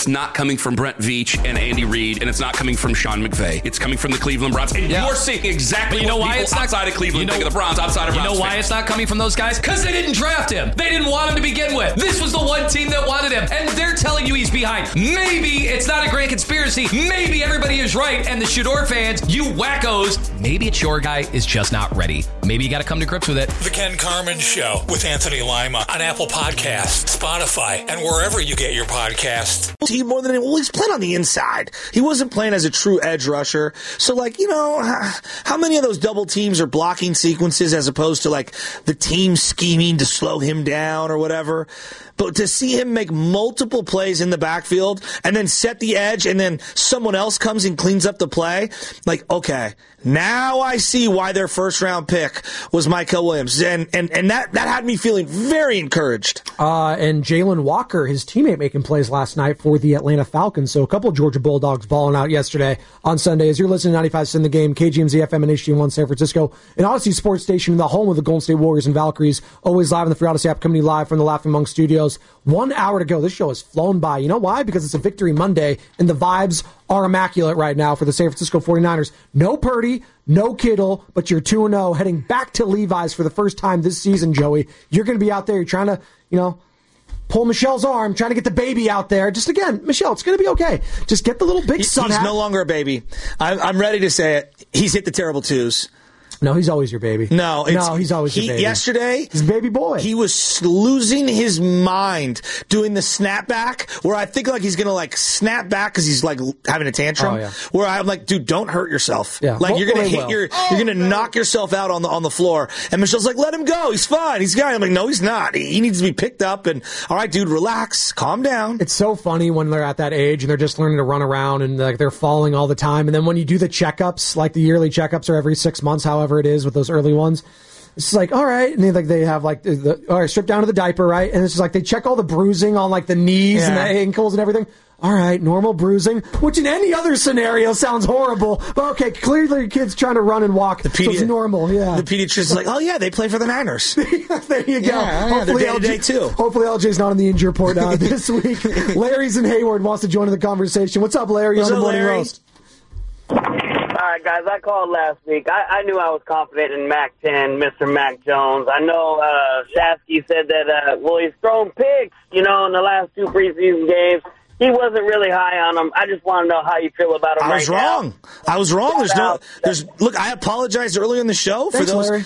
it's not coming from Brent Veach and Andy Reid, and it's not coming from Sean McVay. It's coming from the Cleveland Browns. And you're seeing exactly what people outside of Cleveland think of the Browns, outside of Browns. You know why it's not coming from those guys? Because they didn't draft him. They didn't want him to begin with. This was the one team that wanted him, and they're telling you he's behind. Maybe it's not a grand conspiracy. Maybe everybody is right, and the Shador fans, you wackos, maybe it's your guy is just not ready. Maybe you got to come to grips with it. The Ken Carman Show with Anthony Lima on Apple Podcasts, Spotify, and wherever you get your podcasts. He more than he's playing on the inside. He wasn't playing as a true edge rusher. So, how many of those double teams are blocking sequences as opposed to the team scheming to slow him down or whatever? But to see him make multiple plays in the backfield and then set the edge and then someone else comes and cleans up the play, okay, now I see why their first-round pick was Micah Williams. And that had me feeling very encouraged. And Jalen Walker, his teammate, making plays last night for the Atlanta Falcons. So a couple of Georgia Bulldogs balling out yesterday on Sunday. As you're listening to 95 in the game, KGMZ FM and HD1 San Francisco, and Odyssey Sports Station, the home of the Golden State Warriors and Valkyries, always live on the Free Odyssey app, coming live from the Laughing Monk Studios. 1 hour to go. This show has flown by. You know why? Because it's a Victory Monday, and the vibes are immaculate right now for the San Francisco 49ers. No Purdy, no Kittle, but you're 2-0, heading back to Levi's for the first time this season, Joey. You're going to be out there. You're trying to, pull Michelle's arm, trying to get the baby out there. Just again, Michelle, it's going to be okay. Just get the little big son. He's no longer a baby. I'm ready to say it. He's hit the terrible twos. No, he's always your baby. No, he's always your baby. Yesterday, he's a baby boy. He was losing his mind doing the snapback, where I think he's going to snap back because he's having a tantrum. Oh, yeah. Where I'm like, dude, don't hurt yourself. Yeah. You're going to you're going to knock yourself out on the floor. And Michelle's like, let him go. He's fine. He's fine. I'm like, no, he's not. He needs to be picked up. And all right, dude, relax, calm down. It's so funny when they're at that age and they're just learning to run around and they're falling all the time. And then when you do the checkups, the yearly checkups are every 6 months, however it is with those early ones. It's all right, and they have all right, strip down to the diaper, right? And it's just they check all the bruising on the knees and the ankles and everything. All right, normal bruising, which in any other scenario sounds horrible. But okay, clearly your kid's trying to run and walk, so it's normal. Yeah, the pediatrician's oh yeah, they play for the Niners. There you go. Yeah, hopefully LJ too. Hopefully LJ's not on the injury report this week. Larry's in Hayward, wants to join in the conversation. What's up, Larry? What's on the up, Morning Larry? Roast. All right, guys, I called last week. I knew I was confident in Mac 10, Mr. Mac Jones. I know Shasky said that, he's thrown picks, in the last 2 preseason games. He wasn't really high on him. I just want to know how you feel about him right now. I was wrong. Look, I apologized earlier in the show for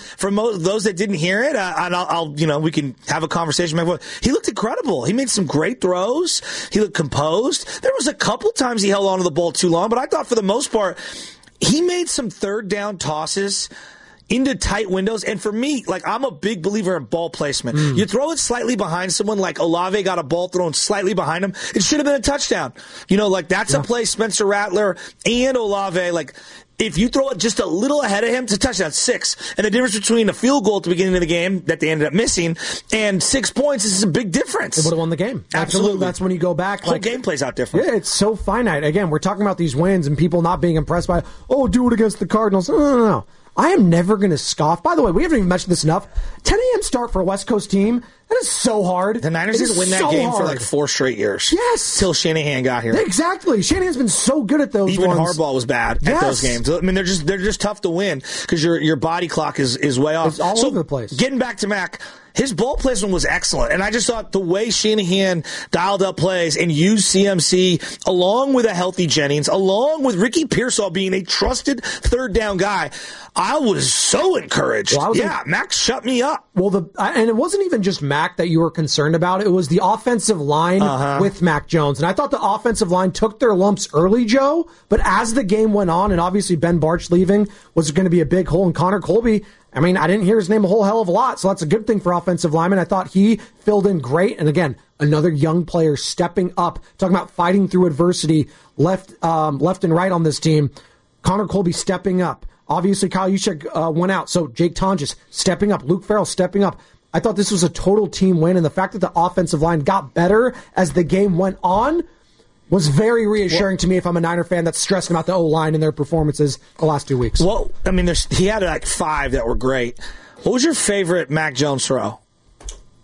those that didn't hear it. And I'll we can have a conversation. He looked incredible. He made some great throws. He looked composed. There was a couple times he held onto the ball too long, but I thought for the most part, he made some third down tosses into tight windows. And for me, I'm a big believer in ball placement. You throw it slightly behind someone, like Olave got a ball thrown slightly behind him. It should have been a touchdown. That's a play Spencer Rattler and Olave, if you throw it just a little ahead of him, it's a touchdown, 6. And the difference between a field goal at the beginning of the game that they ended up missing and 6 points is a big difference. They would have won the game. Absolutely. That's when you go back. The whole game plays out different. Yeah, it's so finite. Again, we're talking about these wins and people not being impressed by, do it against the Cardinals. No. I am never going to scoff. By the way, we haven't even mentioned this enough. 10 a.m. start for a West Coast team. That is so hard. The Niners didn't win that game for 4 straight years. Yes. Till Shanahan got here. Exactly. Shanahan's been so good at those Even ones. Harbaugh was bad at those games. I mean, they're just tough to win because your body clock is way off. It's all over the place. Getting back to Mac, his ball placement was excellent. And I just thought the way Shanahan dialed up plays and used CMC along with a healthy Jennings, along with Ricky Pearsall being a trusted third down guy, I was so encouraged. Mac shut me up. Well, and it wasn't even just Mac that you were concerned about. It was the offensive line with Mac Jones. And I thought the offensive line took their lumps early, Joe. But as the game went on, and obviously Ben Barch leaving was going to be a big hole, and Connor Colby, I didn't hear his name a whole hell of a lot, so that's a good thing for offensive linemen. I thought he filled in great. And again, another young player stepping up, talking about fighting through adversity left and right on this team. Connor Colby stepping up. Obviously, Kyle Juszczyk went out, so Jake Tonjes stepping up, Luke Farrell stepping up. I thought this was a total team win, and the fact that the offensive line got better as the game went on was very reassuring to me if I'm a Niner fan that's stressing about the O-line and their performances the last 2 weeks. Well, he had 5 that were great. What was your favorite Mac Jones throw?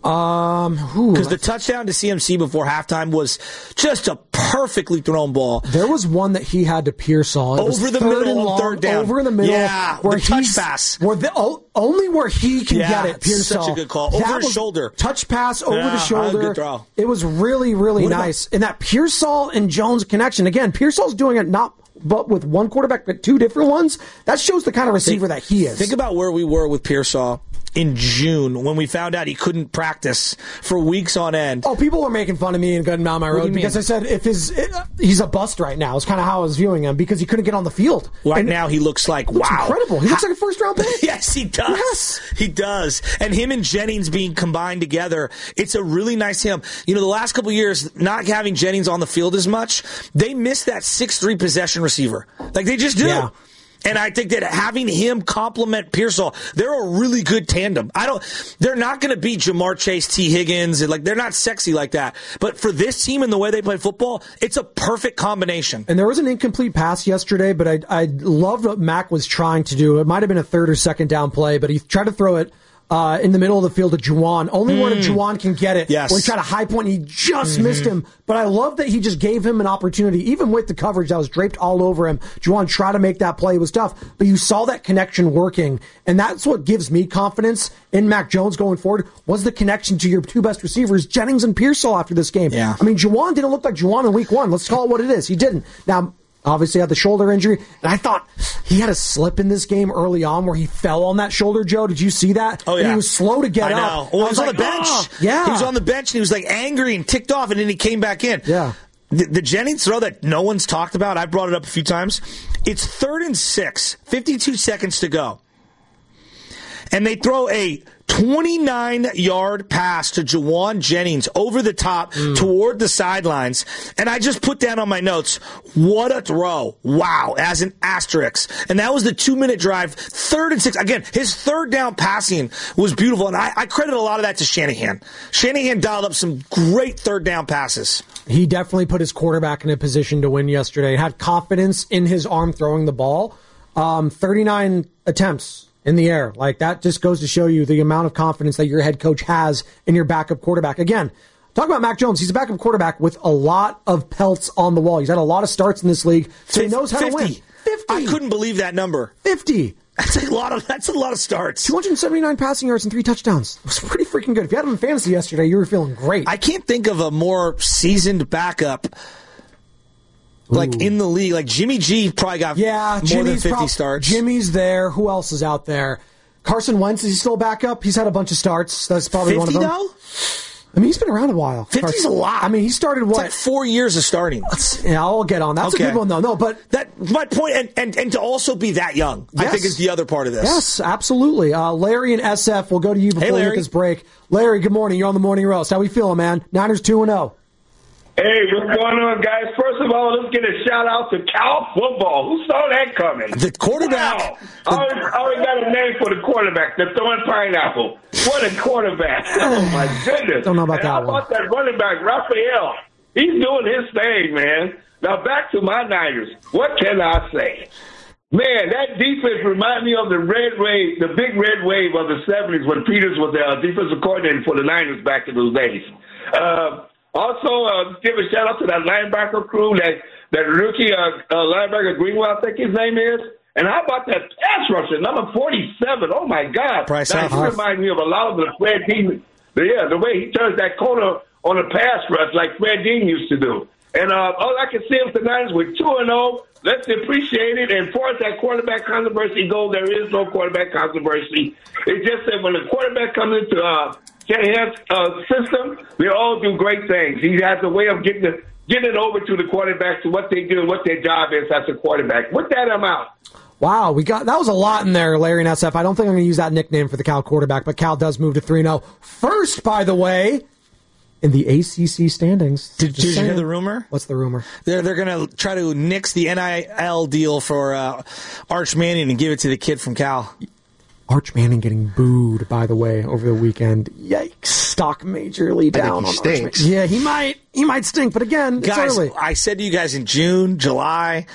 Because the touchdown to CMC before halftime was just a perfectly thrown ball. There was one that he had to Pearsall. Over the middle on third down. Over in the middle. Yeah, where the touch pass. Only where he can get it, Pearsall. Such a good call. Over his shoulder. Touch pass over the shoulder. Good throw. It was really, really nice. And that Pearsall and Jones connection, again, Pearsall's doing it but with one quarterback, but two different ones. That shows the kind of receiver that he is. Think about where we were with Pearsall in June when we found out he couldn't practice for weeks on end. Oh, people were making fun of me and going down my road because I said he's a bust right now. It's kind of how I was viewing him because he couldn't get on the field. Right now he looks like, wow. Incredible. He looks like a first-round pick. Yes, he does. Yes. He does. And him and Jennings being combined together, it's a really nice him. You know, the last couple of years, not having Jennings on the field as much, they miss that 6'3" possession receiver. Like, they just do. Yeah. And I think that having him complement Pearsall, they're a really good tandem. They're not going to be Jamar Chase, T. Higgins, and they're not sexy like that. But for this team and the way they play football, it's a perfect combination. And there was an incomplete pass yesterday, but I loved what Mac was trying to do. It might have been a third or second down play, but he tried to throw it in the middle of the field to Juwan. Only one of Juwan can get it. Yes. Where he tried a high point and he just missed him. But I love that he just gave him an opportunity, even with the coverage that was draped all over him. Juwan tried to make that play. It was tough. But you saw that connection working. And that's what gives me confidence in Mac Jones going forward, was the connection to your two best receivers, Jennings and Pearsall, after this game. Yeah. I mean, Juwan didn't look like Juwan in week one. Let's call it what it is. He didn't. Now, obviously had the shoulder injury, and I thought he had a slip in this game early on where he fell on that shoulder, Joe. Did you see that? Oh, yeah. And he was slow to get up. I know. Well, he was on the bench. Yeah. He was on the bench, and he was angry and ticked off, and then he came back in. Yeah. The Jennings throw that no one's talked about, I brought it up a few times. It's 3rd and 6, 52 seconds to go. And they throw a 29-yard pass to Juwan Jennings over the top toward the sidelines. And I just put down on my notes, what a throw. Wow, as an asterisk. And that was the 2-minute drive, 3rd and 6. Again, his third down passing was beautiful. And I credit a lot of that to Shanahan. Shanahan dialed up some great third down passes. He definitely put his quarterback in a position to win yesterday. Had confidence in his arm throwing the ball. 39 attempts in the air. That just goes to show you the amount of confidence that your head coach has in your backup quarterback. Again, talk about Mac Jones. He's a backup quarterback with a lot of pelts on the wall. He's had a lot of starts in this league, so he knows how to win. 50. I couldn't believe that number. 50. That's a lot of starts. 279 passing yards and 3 touchdowns. It was pretty freaking good. If you had him in fantasy yesterday, you were feeling great. I can't think of a more seasoned backup in the league. Jimmy G probably got more than 50 starts. Jimmy's there. Who else is out there? Carson Wentz, is he still back up? He's had a bunch of starts. That's probably one of them. 50 though? I mean, he's been around a while. 50's a lot. I mean, he started what? It's 4 years of starting. I'll get on. That's a good one, though. No, but my point, and to also be that young, yes, I think is the other part of this. Yes, absolutely. Larry and SF, we'll go to you before we get this break. Larry, good morning. You're on the Morning Roast. How we feeling, man? Niners 2-0. Hey, what's going on, guys? First of all, let's get a shout-out to Cal football. Who saw that coming? The quarterback. Wow. I already got a name for the quarterback, the throwing pineapple. What a quarterback. Oh, my goodness. Don't know about that one. How about that running back, Raphael? He's doing his thing, man. Now, back to my Niners. What can I say? Man, that defense reminds me of the red wave, the big red wave of the 70s when Peters was the defensive coordinator for the Niners back in those days. Also, give a shout-out to that linebacker crew, that rookie linebacker Greenwell, I think his name is. And how about that pass rusher, number 47? Oh, my God. That reminds me of a lot of the Fred Dean. The way he turns that corner on a pass rush like Fred Dean used to do. And all I can see is the Niners with 2-0. Let's appreciate it. And as far as that quarterback controversy goes, there is no quarterback controversy. It's just that when the quarterback comes into Shanahan's system, they all do great things. He has a way of getting it over to the quarterbacks to what they do and what their job is as a quarterback. With that, I'm out. Wow, that was a lot in there, Larry and SF. I don't think I'm going to use that nickname for the Cal quarterback, but Cal does move to 3-0. First, by the way, in the ACC standings. Did you hear the rumor? What's the rumor? They're going to try to nix the NIL deal for Arch Manning and give it to the kid from Cal. Arch Manning getting booed, by the way, over the weekend. Yikes. Stock majorly down on stinks. Arch Manning. Yeah, he might stink, but again, guys, it's early. I said to you guys in June, July,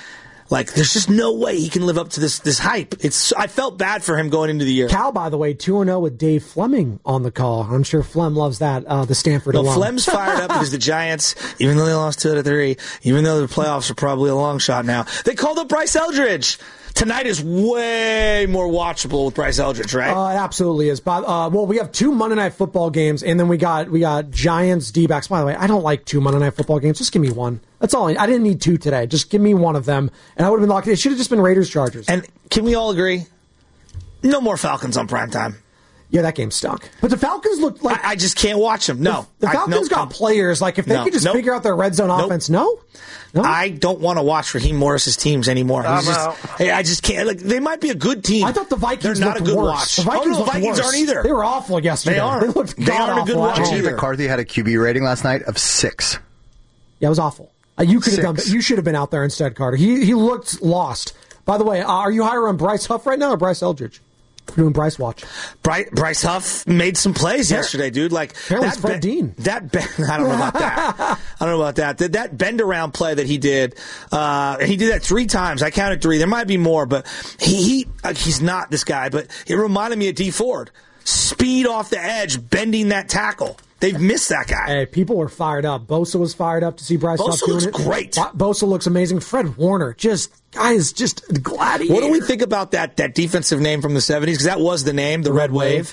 Like, there's just no way he can live up to this hype. I felt bad for him going into the year. Cal, by the way, 2-0 with Dave Fleming on the call. I'm sure Flem loves that, the Stanford alum. Flem's fired up because the Giants, even though they lost 2 out of 3, even though the playoffs are probably a long shot now, they called up Bryce Eldridge. Tonight is way more watchable with Bryce Eldridge, right? It absolutely is. Well, we have 2 Monday Night Football games, and then we got Giants, D-backs. By the way, I don't like 2 Monday Night Football games. Just give me one. That's all. I didn't need 2 today. Just give me one of them, and I would have been locked. It should have just been Raiders-Chargers. And can we all agree? No more Falcons on primetime. Yeah, that game stunk. But the Falcons look like... I just can't watch them. No. The Falcons got players. Like, if they could just figure out their red zone offense, no? I don't want to watch Raheem Morris's teams anymore. I just can't. Like, they might be a good team. I thought the Vikings They're not a good watch. The Vikings aren't either. They were awful yesterday. They aren't. They aren't a good watch either. McCarthy had a QB rating last night of 6. Yeah, it was awful. You could have done. You should have been out there instead, Carter. He looked lost. By the way, are you higher on Bryce Huff right now or Bryce Eldridge? We're doing Bryce Watch. Bryce Huff made some plays yesterday, dude. Like that Fred Dean. I don't know about that. I don't know about that. That bend around play that he did, he did that 3 times. I counted 3. There might be more, but he's not this guy. But it reminded me of Dee Ford. Speed off the edge, bending that tackle. They've missed that guy. Hey, people were fired up. Bosa was fired up to see Bryce Huff doing it. Bosa looks great. Bosa looks amazing. Fred Warner, just gladiator. What do we think about that defensive name from the 70s? Because that was the name, the Red Wave.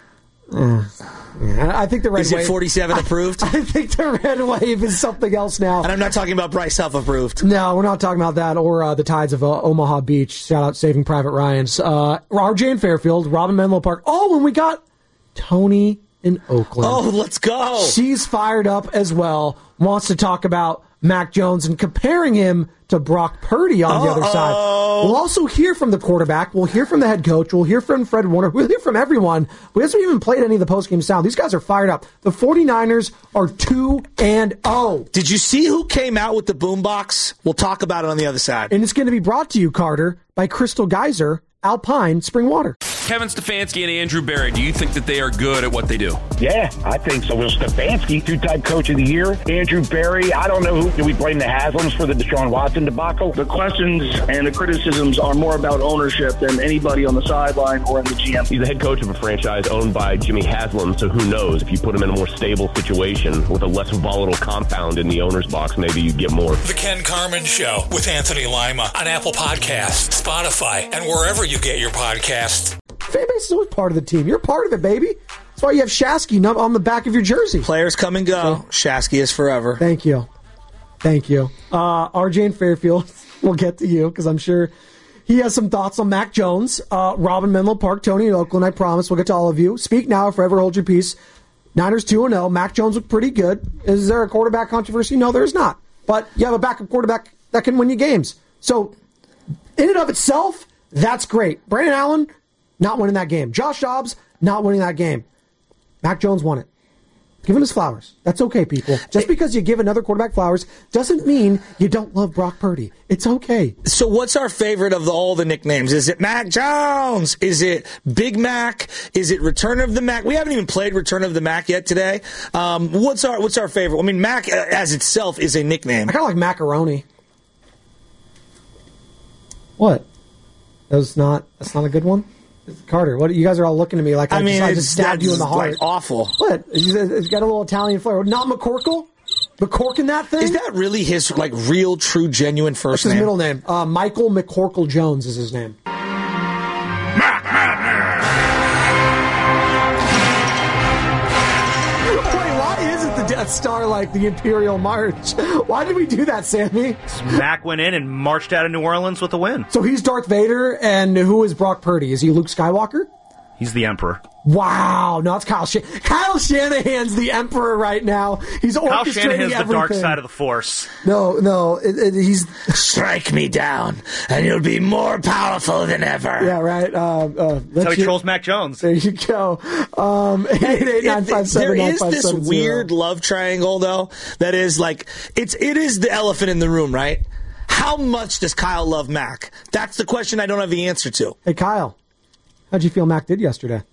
I think the Red Wave... Is it 47 approved? I think the Red Wave is something else now. And I'm not talking about Bryce Huff approved. No, we're not talking about that or the Tides of Omaha Beach. Shout out Saving Private Ryan's. RJ in Fairfield, Robin Menlo Park. Oh, and we got Tony in Oakland. Oh, let's go. She's fired up as well. Wants to talk about Mac Jones and comparing him to Brock Purdy on the other side. We'll also hear from the quarterback. We'll hear from the head coach. We'll hear from Fred Warner. We'll hear from everyone. We haven't even played any of the postgame sound. These guys are fired up. The 49ers are 2-0. Did you see who came out with the boombox? We'll talk about it on the other side. And it's going to be brought to you, Carter, by Crystal Geyser Alpine Spring Water. Kevin Stefanski and Andrew Berry, do you think that they are good at what they do? Yeah, I think so. Will Stefanski, 2-time coach of the year. Andrew Berry, I don't know who. Do we blame the Haslams for the Deshaun Watson debacle? The questions and the criticisms are more about ownership than anybody on the sideline or in the GM. He's the head coach of a franchise owned by Jimmy Haslam, so who knows? If you put him in a more stable situation with a less volatile compound in the owner's box, maybe you get more. The Ken Carman Show with Anthony Lima on Apple Podcasts, Spotify, and wherever you get your podcasts. Fan base is always part of the team. You're part of it, baby. That's why you have Shasky on the back of your jersey. Players come and go. Shasky is forever. Thank you. RJ in Fairfield, we'll get to you because I'm sure he has some thoughts on Mac Jones. Robin Menlo Park, Tony in Oakland, I promise. We'll get to all of you. Speak now or forever hold your peace. Niners 2-0. Mac Jones looked pretty good. Is there a quarterback controversy? No, there is not. But you have a backup quarterback that can win you games. So, in and of itself, that's great. Brandon Allen, not winning that game. Josh Dobbs, not winning that game. Mac Jones won it. Give him his flowers. That's okay, people. Just because you give another quarterback flowers doesn't mean you don't love Brock Purdy. It's okay. So what's our favorite of all the nicknames? Is it Mac Jones? Is it Big Mac? Is it Return of the Mac? We haven't even played Return of the Mac yet today. What's our favorite? I mean, Mac as itself is a nickname. I kind of like macaroni. What? That's not a good one? Carter, what? You guys are all looking at me like I just stabbed you in the heart. Like awful. What? It's got a little Italian flavor. Not McCorkle? McCorkin that thing? Is that really his real, true, genuine first name? His middle name. Michael McCorkle Jones is his name. Death Star like the Imperial March. Why did we do that, Sammy? Mac went in and marched out of New Orleans with a win. So he's Darth Vader, and who is Brock Purdy? Is he Luke Skywalker? He's the Emperor. Wow. No, it's Kyle Kyle Shanahan's the Emperor right now. He's orchestrating Kyle Shanahan's everything. The dark side of the Force. No, he's... Strike me down, and you'll be more powerful than ever. Yeah, right. That's how he trolls Mac Jones. There you go. 888-957-9570. There is this weird love triangle, though, that is it is the elephant in the room, right? How much does Kyle love Mac? That's the question I don't have the answer to. Hey, Kyle. How'd you feel Mac did yesterday?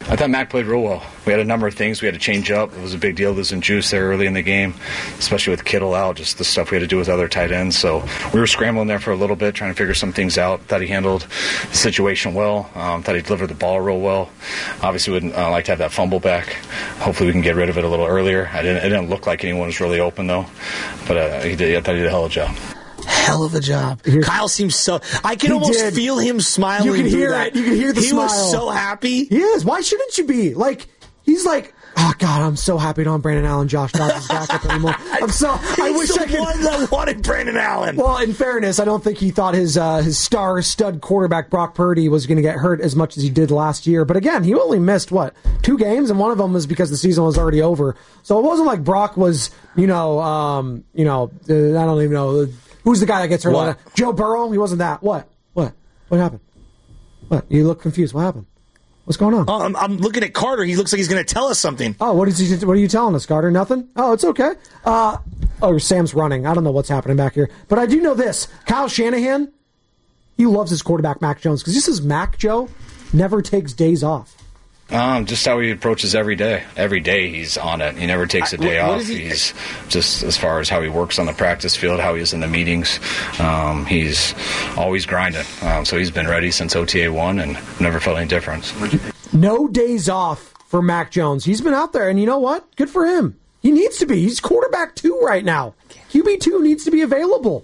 I thought Mac played real well. We had a number of things we had to change up. It was a big deal losing Juice there early in the game, especially with Kittle out, just the stuff we had to do with other tight ends. So we were scrambling there for a little bit, trying to figure some things out. Thought he handled the situation well. Thought he delivered the ball real well. Obviously would like to have that fumble back. Hopefully we can get rid of it a little earlier. It didn't look like anyone was really open, though. But I thought he did a hell of a job. Hell of a job. Kyle seems so... I can almost feel him smiling. You can hear it. You can hear the smile. He was so happy. He is. Why shouldn't you be? He's like, oh, God, I'm so happy I don't have Brandon Allen, Josh Dobbs' backup anymore. I wish I could... one that wanted Brandon Allen. Well, in fairness, I don't think he thought his star stud quarterback, Brock Purdy, was going to get hurt as much as he did last year. But again, he only missed, 2 games? And one of them was because the season was already over. So it wasn't like Brock was, I don't even know... Who's the guy that gets hurt? Joe Burrow? He wasn't that. What happened? What? You look confused. What happened? What's going on? I'm looking at Carter. He looks like he's going to tell us something. Oh, what are you telling us, Carter? Nothing? Oh, it's okay. Sam's running. I don't know what's happening back here. But I do know this. Kyle Shanahan, he loves his quarterback, Mac Jones, because this is Mac Joe, never takes days off. Just how he approaches every day. Every day he's on it. He never takes a day off. He's just, as far as how he works on the practice field, how he is in the meetings, he's always grinding. So he's been ready since OTA 1 and never felt any difference. No days off for Mac Jones. He's been out there, and you know what? Good for him. He needs to be. He's quarterback 2 right now. QB2 needs to be available.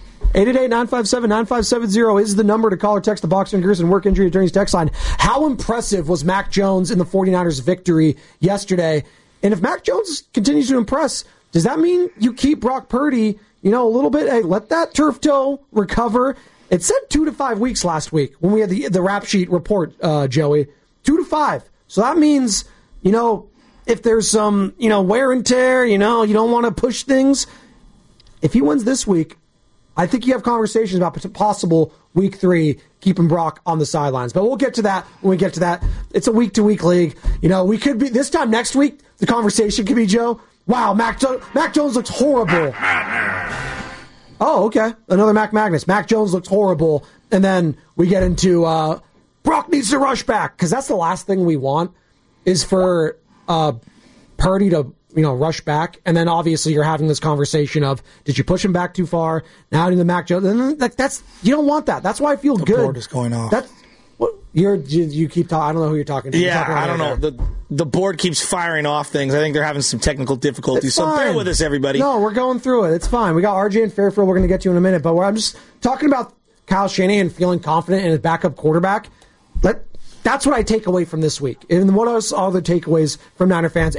888-957-9570 is the number to call or text the Boxer and Gerson Work Injury Attorneys text line. How impressive was Mac Jones in the 49ers' victory yesterday? And if Mac Jones continues to impress, does that mean you keep Brock Purdy, a little bit? Hey, let that turf toe recover. It said 2 to 5 weeks last week when we had the rap sheet report, Joey. 2 to 5. So that means, if there's some, wear and tear, you don't want to push things. If he wins this week, I think you have conversations about possible week 3 keeping Brock on the sidelines. But we'll get to that when we get to that. It's a week-to-week league. We could be, this time next week, the conversation could be, Joe, wow, Mac Jones looks horrible. Oh, okay. Another Mac Magnus. Mac Jones looks horrible. And then we get into Brock needs to rush back, because that's the last thing we want is for Purdy to rush back, and then obviously you're having this conversation of, did you push him back too far? Now in the Mac Jones, that's you don't want that. That's why I feel good. The board is going off. That's what you keep talking. I don't know who you're talking to. Yeah, I don't know. The board keeps firing off things. I think they're having some technical difficulties. So bear with us, everybody. No, we're going through it. It's fine. We got RJ and Fairfield. We're going to get to in a minute, but I'm just talking about Kyle Shanahan feeling confident in his backup quarterback. That's what I take away from this week. And what else are the takeaways from Niner fans?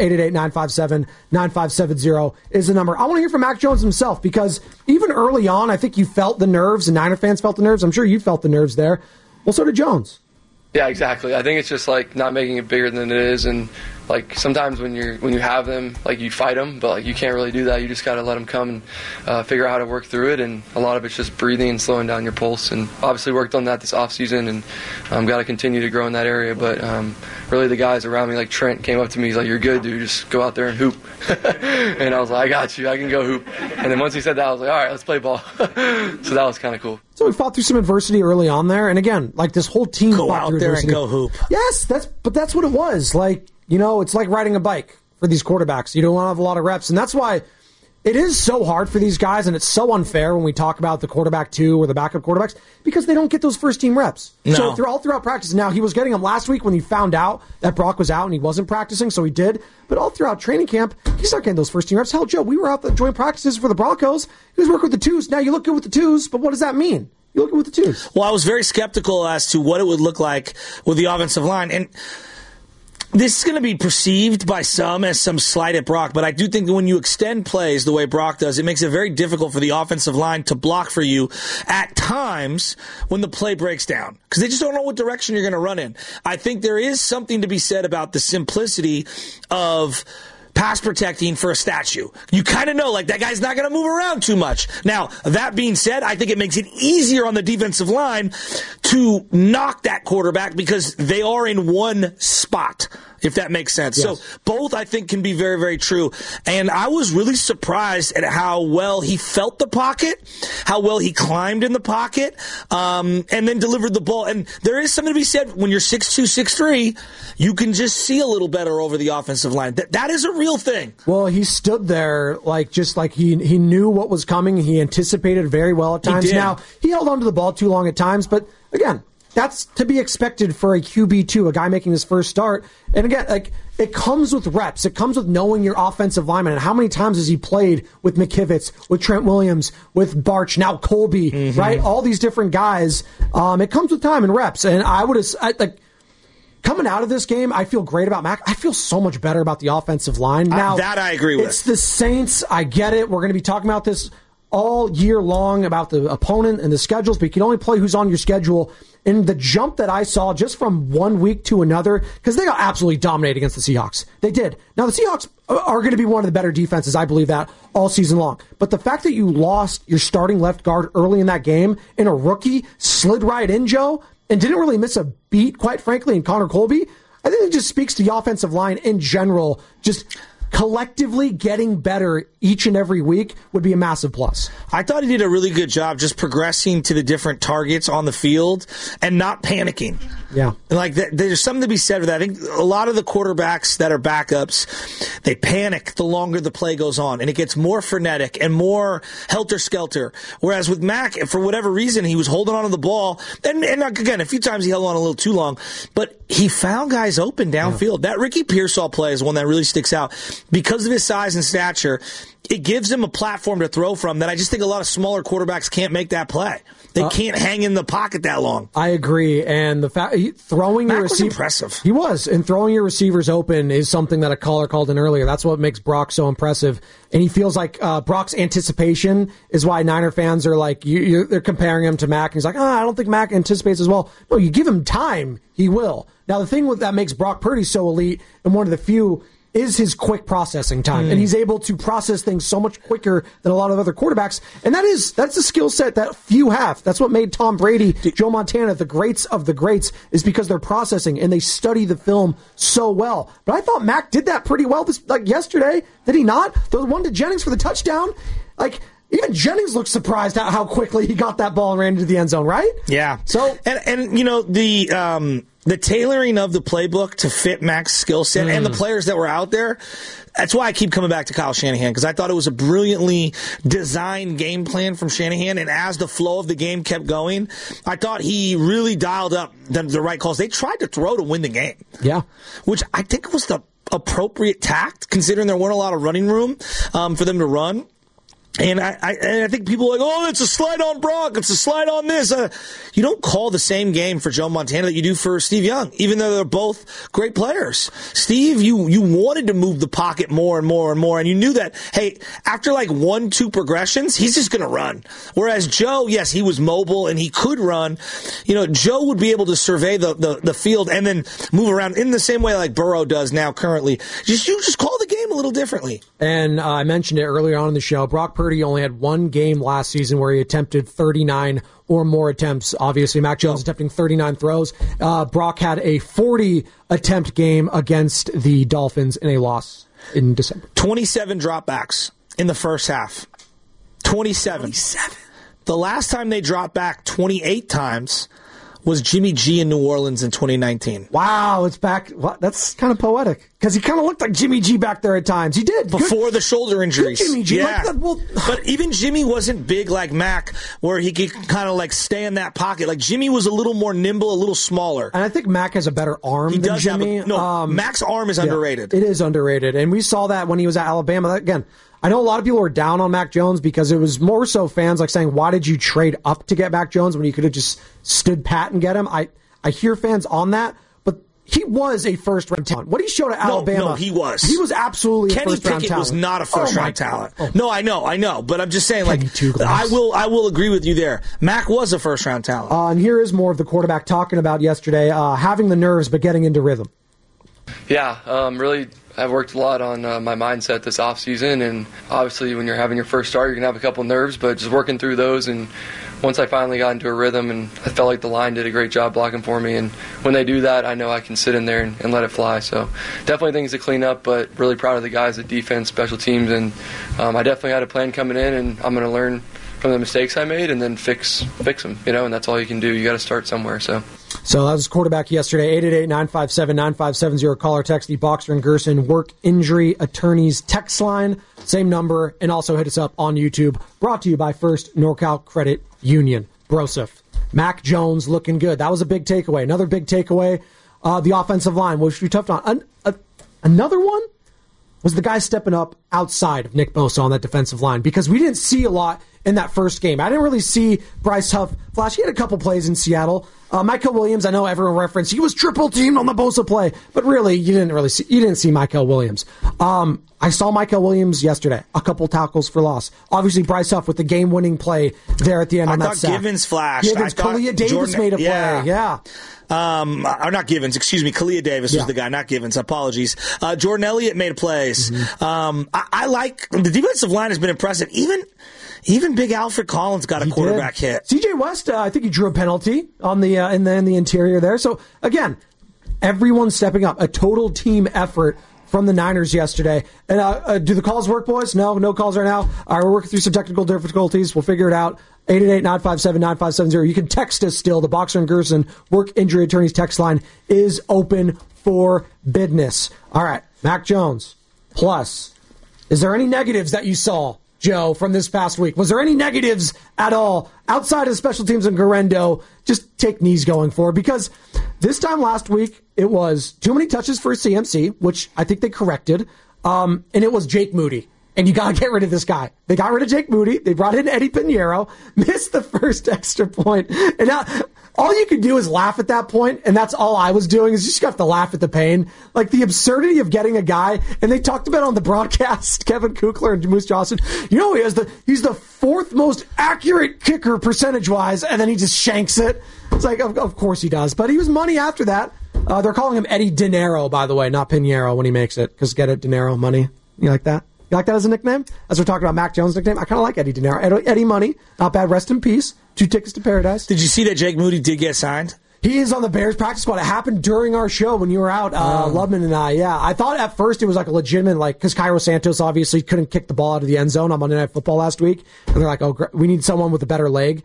888-957-9570 is the number. I want to hear from Mac Jones himself, because even early on, I think you felt the nerves, and Niner fans felt the nerves. I'm sure you felt the nerves there. Well, so did Jones. Yeah, exactly. I think it's just not making it bigger than it is, and sometimes when you have them, you fight them, but you can't really do that. You just got to let them come and figure out how to work through it, and a lot of it's just breathing and slowing down your pulse. And obviously worked on that this off season, and got to continue to grow in that area. But really, the guys around me, like Trent, came up to me. He's like, "You're good, dude. Just go out there and hoop." And I was like, "I got you. I can go hoop." And then once he said that, I was like, "All right, let's play ball." So that was kind of cool. So we fought through some adversity early on there, and again, this whole team go fought out through there adversity. And go hoop. Yes, that's what it was. It's like riding a bike for these quarterbacks. You don't want to have a lot of reps, and that's why it is so hard for these guys, and it's so unfair when we talk about the quarterback 2 or the backup quarterbacks, because they don't get those first-team reps. No. So all throughout practice. Now, he was getting them last week when he found out that Brock was out and he wasn't practicing, so he did. But all throughout training camp, he's not getting those first-team reps. Hell, Joe, we were out the joint practices for the Broncos. He was working with the 2s. Now, you look good with the 2s, but what does that mean? You look good with the 2s. Well, I was very skeptical as to what it would look like with the offensive line, and this is going to be perceived by some as some slight at Brock, but I do think that when you extend plays the way Brock does, it makes it very difficult for the offensive line to block for you at times when the play breaks down, because they just don't know what direction you're going to run in. I think there is something to be said about the simplicity of pass protecting for a statue. You kind of know, that guy's not going to move around too much. Now, that being said, I think it makes it easier on the defensive line to to knock that quarterback because they are in one spot, if that makes sense. Yes. So both, I think, can be very, very true. And I was really surprised at how well he felt the pocket, how well he climbed in the pocket, and then delivered the ball. And there is something to be said when you're 6'2", 6'3", you can just see a little better over the offensive line. That is a real thing. Well, he stood there just like he knew what was coming. He anticipated very well at times. Now, he held onto the ball too long at times, but again, that's to be expected for a QB2, a guy making his first start. And again, it comes with reps. It comes with knowing your offensive lineman. And how many times has he played with McKivitz, with Trent Williams, with Barch, now Colby, right? All these different guys. It comes with time and reps. And coming out of this game, I feel great about Mac. I feel so much better about the offensive line. Now, that I agree with. It's the Saints. I get it. We're going to be talking about this all year long about the opponent and the schedules, but you can only play who's on your schedule. And the jump that I saw just from one week to another, because they got absolutely dominated against the Seahawks. They did. Now, the Seahawks are going to be one of the better defenses. I believe that all season long. But the fact that you lost your starting left guard early in that game and a rookie slid right in, Joe, and didn't really miss a beat, quite frankly, in Connor Colby, I think it just speaks to the offensive line in general. Just collectively getting better each and every week would be a massive plus. I thought he did a really good job just progressing to the different targets on the field and not panicking. Yeah. Like, there's something to be said for that. I think a lot of the quarterbacks that are backups, they panic the longer the play goes on, and it gets more frenetic and more helter-skelter. Whereas with Mac, for whatever reason, he was holding on to the ball. And again, a few times he held on a little too long, but he found guys open downfield. Yeah. That Ricky Pearsall play is one that really sticks out. Because of his size and stature, it gives him a platform to throw from that I just think a lot of smaller quarterbacks can't make that play. They can't hang in the pocket that long. I agree. And the fact throwing your receiver was impressive. He was, and throwing your receivers open is something that a caller called in earlier. That's what makes Brock so impressive. And he feels like Brock's anticipation is why Niner fans are like they're comparing him to Mac. And he's like, I don't think Mac anticipates as well. No, you give him time, he will. Now the thing that makes Brock Purdy so elite and one of the few is his quick processing time. And he's able to process things so much quicker than a lot of other quarterbacks. And that's a skill set that few have. That's what made Tom Brady, Joe Montana, the greats of the greats, is because they're processing and they study the film so well. But I thought Mac did that pretty well yesterday. Did he not? The one to Jennings for the touchdown? Even Jennings looked surprised at how quickly he got that ball and ran into the end zone, right? Yeah. So and you know, the tailoring of the playbook to fit Mac's skill set and the players that were out there, that's why I keep coming back to Kyle Shanahan, because I thought it was a brilliantly designed game plan from Shanahan, and as the flow of the game kept going, I thought he really dialed up the right calls. They tried to throw to win the game. Yeah. Which I think was the appropriate tact, considering there weren't a lot of running room for them to run. And I think people are like, it's a slide on Brock, it's a slide on this. You don't call the same game for Joe Montana that you do for Steve Young, even though they're both great players. Steve, you wanted to move the pocket more and more and more, and you knew that, hey, after 1-2 progressions, he's just going to run. Whereas Joe, yes, he was mobile and he could run. You know, Joe would be able to survey the field and then move around in the same way like Burrow does now currently. You just call the game a little differently. And I mentioned it earlier on in the show, Brock Purdy only had one game last season where he attempted 39 or more attempts. Obviously, Mac Jones attempting 39 throws. Brock had a 40-attempt game against the Dolphins in a loss in December. 27 dropbacks in the first half. 27. The last time they dropped back 28 times was Jimmy G in New Orleans in 2019. Wow, it's back. That's kind of poetic, because he kind of looked like Jimmy G back there at times. He did. Before the shoulder injuries. Good Jimmy G. Yeah. But even Jimmy wasn't big like Mac, where he could kind of stay in that pocket. Jimmy was a little more nimble, a little smaller. And I think Mac has a better arm than Jimmy. Mac's arm is underrated. It is underrated. And we saw that when he was at Alabama. Again, I know a lot of people were down on Mac Jones because it was more so fans saying, why did you trade up to get Mac Jones when you could have just stood pat and get him? I hear fans on that, but he was a first-round talent. What he showed at Alabama. No, he was. He was absolutely a first-round talent. Kenny Pickett was not a first-round talent. Oh. No, I know. But I'm just saying, I will agree with you there. Mac was a first-round talent. And here is more of the quarterback talking about yesterday, having the nerves but getting into rhythm. Really, I've worked a lot on my mindset this offseason, and obviously when you're having your first start, you're going to have a couple nerves, but just working through those. And once I finally got into a rhythm, and I felt like the line did a great job blocking for me, and when they do that, I know I can sit in there and let it fly. So definitely things to clean up, but really proud of the guys at defense, special teams, and I definitely had a plan coming in, and I'm going to learn from the mistakes I made and then fix them, and that's all you can do. You got to start somewhere. So that was quarterback yesterday. 888-957-9570. Call or text the Boxer and Gerson Work Injury Attorneys text line. Same number. And also hit us up on YouTube. Brought to you by First NorCal Credit Union. Broseph. Mac Jones looking good. That was a big takeaway. Another big takeaway. The offensive line, which we touched on. Another one was the guy stepping up outside of Nick Bosa on that defensive line, because we didn't see a lot in that first game. I didn't really see Bryce Huff flash. He had a couple plays in Seattle. Michael Williams, I know everyone referenced, he was triple teamed on the Bosa play, but really, you didn't see Michael Williams. I saw Michael Williams yesterday, a couple tackles for loss. Obviously, Bryce Huff with the game-winning play there at the end on that sack. I thought Givens flashed. Kalia Davis made a play. Yeah. Or not Givens, excuse me. Kalia Davis was the guy, not Givens. Apologies. Jordan Elliott made plays. I like the defensive line has been impressive. Even Big Alfred Collins got a quarterback hit. CJ West, I think he drew a penalty on the in the interior there. So again, everyone's stepping up. A total team effort from the Niners yesterday. And do the calls work, boys? No calls right now. All right, we're working through some technical difficulties. We'll figure it out. 888-957-9570. You can text us still. The Boxer and Gerson Work Injury Attorneys text line is open for business. All right, Mac Jones. Plus, is there any negatives that you saw, Joe, from this past week? Was there any negatives at all outside of special teams and Guerrero? Just take knees going forward, because this time last week it was too many touches for CMC, which I think they corrected, and it was Jake Moody. And you got to get rid of this guy. They got rid of Jake Moody. They brought in Eddie Pinheiro, missed the first extra point. And now all you could do is laugh at that point, and that's all I was doing, is just have to laugh at the pain. Like the absurdity of getting a guy, and they talked about on the broadcast, Kevin Kukler and Moose Johnson, he's the fourth most accurate kicker percentage-wise, and then he just shanks it. It's like, of course he does. But he was money after that. They're calling him Eddie Dinero, by the way, not Pinheiro when he makes it, because get it, Dinero, money. You like that? You like that as a nickname? As we're talking about Mac Jones' nickname, I kind of like Eddie Dinero. Eddie Money, not bad. Rest in peace. 2 tickets to paradise. Did you see that Jake Moody did get signed? He is on the Bears practice squad. It happened during our show when you were out, Lubman and I. Yeah, I thought at first it was like a legitimate, because Cairo Santos obviously couldn't kick the ball out of the end zone on Monday Night Football last week. And they're like, we need someone with a better leg.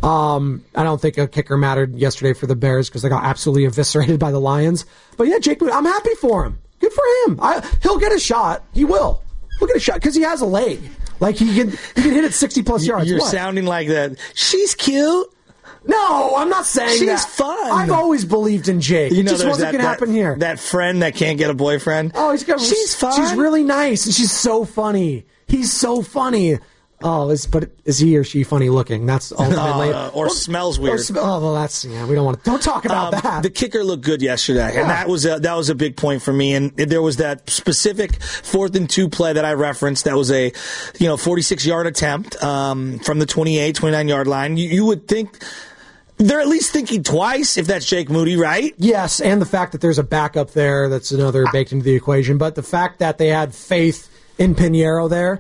I don't think a kicker mattered yesterday for the Bears because they got absolutely eviscerated by the Lions. But yeah, Jake Moody, I'm happy for him. Good for him. He'll get a shot. He will. He'll get a shot because he has a leg. Like he can hit it 60+ yards. You're sounding like that. She's cute. No, I'm not saying that. She's fun. I've always believed in Jake. It just wasn't going to happen here. That friend that can't get a boyfriend. Oh, she's fun. She's really nice, and she's so funny. He's so funny. Oh, but is he or she funny looking? That's ultimately or smells weird. We don't want to. Don't talk about that. The kicker looked good yesterday, and that was a big point for me. And there was that specific 4th and 2 play that I referenced. That was a 46-yard attempt from the 29-yard line. You would think they're at least thinking twice if that's Jake Moody, right? Yes, and the fact that there's a backup there, that's another baked into the equation. But the fact that they had faith in Pinheiro there.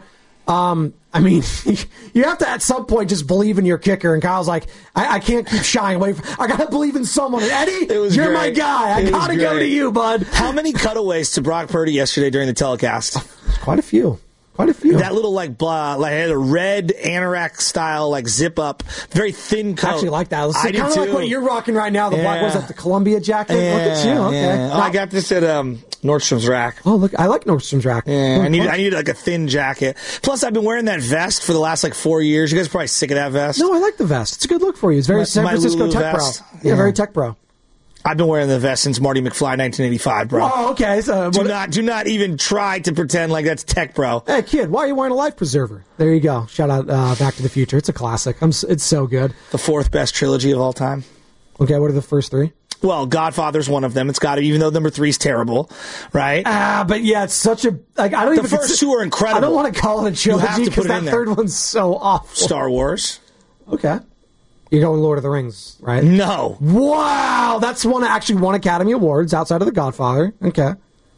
I mean, you have to at some point just believe in your kicker. And Kyle's like, I can't keep shying away. I got to believe in someone. And Eddie, you're my guy. I got to go to you, bud. How many cutaways to Brock Purdy yesterday during the telecast? Quite a few. That little had a red anorak style zip up, very thin coat. I actually like that. Kind of like what you're rocking right now. The black, was that the Columbia jacket? Yeah, look at you. Okay. Yeah. I got this at Nordstrom's Rack. Oh, look, I like Nordstrom's Rack. Yeah, I needed a thin jacket. Plus, I've been wearing that vest for the last 4 years. You guys are probably sick of that vest. No, I like the vest. It's a good look for you. It's very San Francisco tech bro. Yeah, very tech bro. I've been wearing the vest since Marty McFly, 1985, bro. Oh, okay. So do not even try to pretend like that's tech, bro. Hey, kid, why are you wearing a life preserver? There you go. Shout out Back to the Future. It's a classic. It's so good. The 4th best trilogy of all time. Okay, what are the first 3? Well, Godfather's one of them. It's got to, even though number 3 is terrible, right? But yeah, it's such a I don't even. The first 2 are incredible. I don't want to call it a trilogy because that third one's so awful. Star Wars. Okay. You're going Lord of the Rings, right? No. Wow, that's actually won Academy Awards outside of The Godfather. Okay.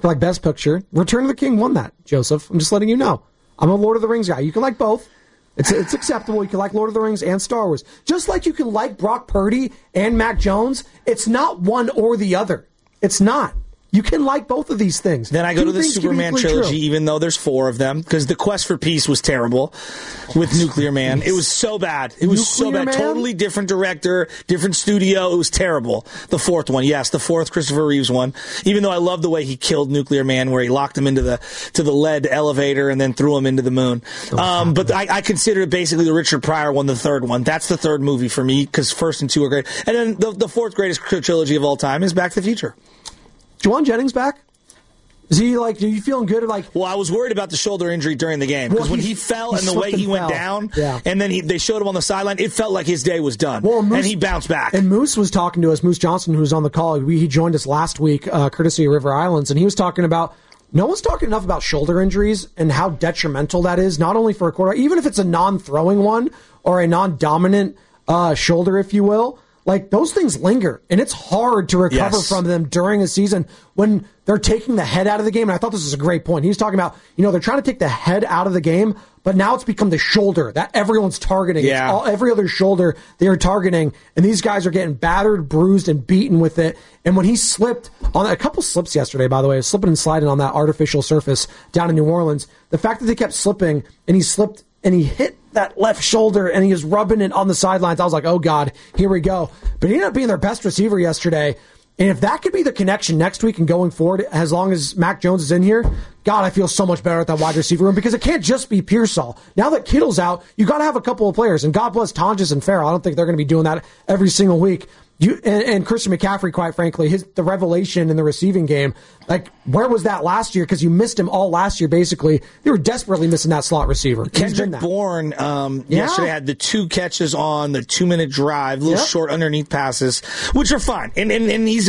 for like Best Picture. Return of the King won that, Joseph. I'm just letting you know. I'm a Lord of the Rings guy. You can like both. It's acceptable. You can like Lord of the Rings and Star Wars. Just like you can like Brock Purdy and Mac Jones, it's not one or the other. It's not. You can like both of these things. Then I go to the Superman trilogy, even though there's 4 of them, because The Quest for Peace was terrible with Nuclear Man. It was so bad. It was so bad. Totally different director, different studio. It was terrible. The 4th one, yes, the 4th Christopher Reeves one. Even though I love the way he killed Nuclear Man, where he locked him into the lead elevator and then threw him into the moon. But I consider it basically the Richard Pryor one, the 3rd one. That's the 3rd movie for me, because 1st and 2 are great. And then the 4th greatest trilogy of all time is Back to the Future. Juwan Jennings back? Is he are you feeling good? Well, I was worried about the shoulder injury during the game because when he fell and the way he went down, and then they showed him on the sideline, it felt like his day was done. Well, and he bounced back. And Moose was talking to us, Moose Johnson, who was on the call. He joined us last week, courtesy of River Islands, and he was talking about no one's talking enough about shoulder injuries and how detrimental that is, not only for a quarterback, even if it's a non-throwing one or a non-dominant shoulder, if you will. Like, those things linger, and it's hard to recover from them during a season when they're taking the head out of the game. And I thought this was a great point. He was talking about, they're trying to take the head out of the game, but now it's become the shoulder that everyone's targeting. Yeah. Every other shoulder they are targeting, and these guys are getting battered, bruised, and beaten with it. And when he slipped on a couple slips yesterday, by the way, slipping and sliding on that artificial surface down in New Orleans, the fact that they kept slipping, and he slipped and he hit that left shoulder and he was rubbing it on the sidelines, I was like, oh God, here we go. But he ended up being their best receiver yesterday. And if that could be the connection next week and going forward, as long as Mac Jones is in here, God, I feel so much better at that wide receiver room, because it can't just be Pearsall. Now that Kittle's out, you got to have a couple of players. And God bless Tonjes and Farrell. I don't think they're going to be doing that every single week. And Christian McCaffrey, quite frankly, the revelation in the receiving game, like, where was that last year? Because you missed him all last year, basically. They were desperately missing that slot receiver. Kendrick Bourne yesterday had the 2 catches on the 2-minute drive, little short underneath passes, which are fine. And he's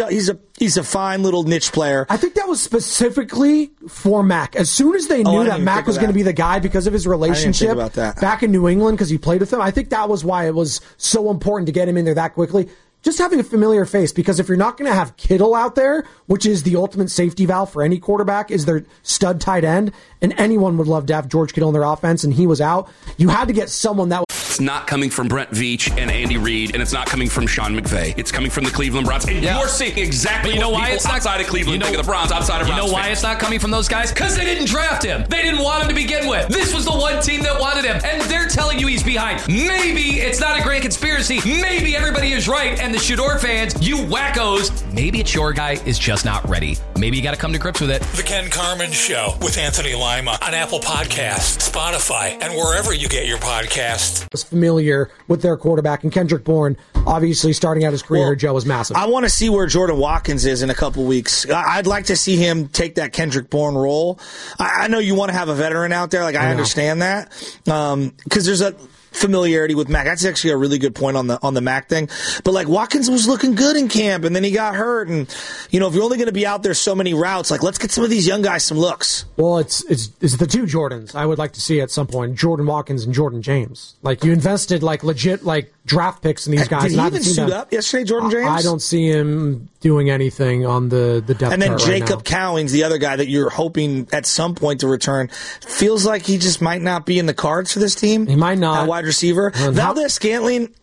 a fine little niche player. I think that was specifically for Mac. As soon as they knew that Mac was going to be the guy because of his relationship back in New England, because he played with him, I think that was why it was so important to get him in there that quickly. Just having a familiar face, because if you're not going to have Kittle out there, which is the ultimate safety valve for any quarterback, is their stud tight end, and anyone would love to have George Kittle in their offense, and he was out, you had to get someone that It's not coming from Brent Veach and Andy Reid, and it's not coming from Sean McVay. It's coming from the Cleveland Browns. And you're seeing exactly what people outside of Cleveland think of the Browns, outside of Browns. You know why it's not coming from those guys? Because they didn't draft him. They didn't want him to begin with. This was the one team that wanted him, and they're telling you he's behind. Maybe it's not a grand conspiracy. Maybe everybody is right, and the Shador fans, you wackos, maybe it's your guy is just not ready. Maybe you got to come to grips with it. The Ken Carman Show with Anthony Lima on Apple Podcasts, Spotify, and wherever you get your podcasts. Was familiar with their quarterback, and Kendrick Bourne, obviously starting out his career, Joe, was massive. I want to see where Jordan Watkins is in a couple weeks. I'd like to see him take that Kendrick Bourne role. I know you want to have a veteran out there. Like, I understand that. Because there's a familiarity with Mac. That's actually a really good point on the Mac thing. But like, Watkins was looking good in camp, and then he got hurt. And if you're only going to be out there so many routes, like, let's get some of these young guys some looks. Well, it's the 2 Jordans I would like to see at some point: Jordan Watkins and Jordan James. Like, you invested like legit like draft picks in these guys. Did he even suit up yesterday, Jordan James? I don't see him doing anything on the depth chart. And then Jacob right Cowings, the other guy that you're hoping at some point to return, feels like he just might not be in the cards for this team. He might not. At wide receiver. Valdez-Scantling.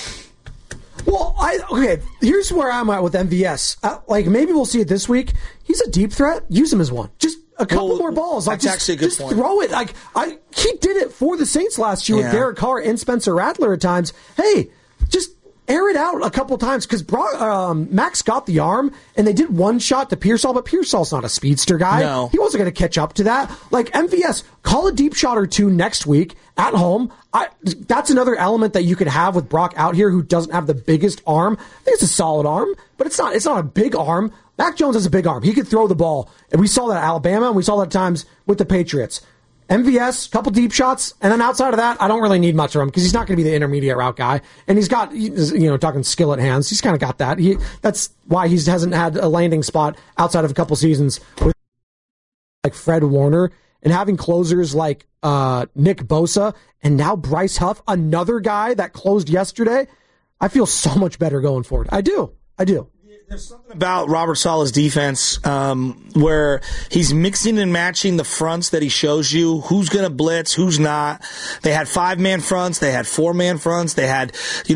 Well, here's where I'm at with MVS. Like, maybe we'll see it this week. He's a deep threat. Use him as one. Just a couple more balls. Like, that's actually a good point. Throw it. Like, he did it for the Saints last year with Derek Carr and Spencer Rattler at times. Hey, just air it out a couple times, because Max got the arm, and they did one shot to Pearsall, but Pearsall's not a speedster guy. No. He wasn't going to catch up to that. Like, MVS, call a deep shot or 2 next week at home. That's another element that you could have with Brock out here, who doesn't have the biggest arm. I think it's a solid arm, but it's not a big arm. Mac Jones has a big arm. He could throw the ball, and we saw that at Alabama, and we saw that at times with the Patriots. MVS, couple deep shots, and then outside of that, I don't really need much from him, because he's not going to be the intermediate route guy. And he's got, talking skill at hands, he's kind of got that. That's why he hasn't had a landing spot outside of a couple seasons with like Fred Warner, and having closers like Nick Bosa, and now Bryce Huff, another guy that closed yesterday. I feel so much better going forward. I do. There's something about Robert Saleh's defense where he's mixing and matching the fronts that he shows you, who's going to blitz, who's not. They had 5-man fronts. They had 4-man fronts. They had,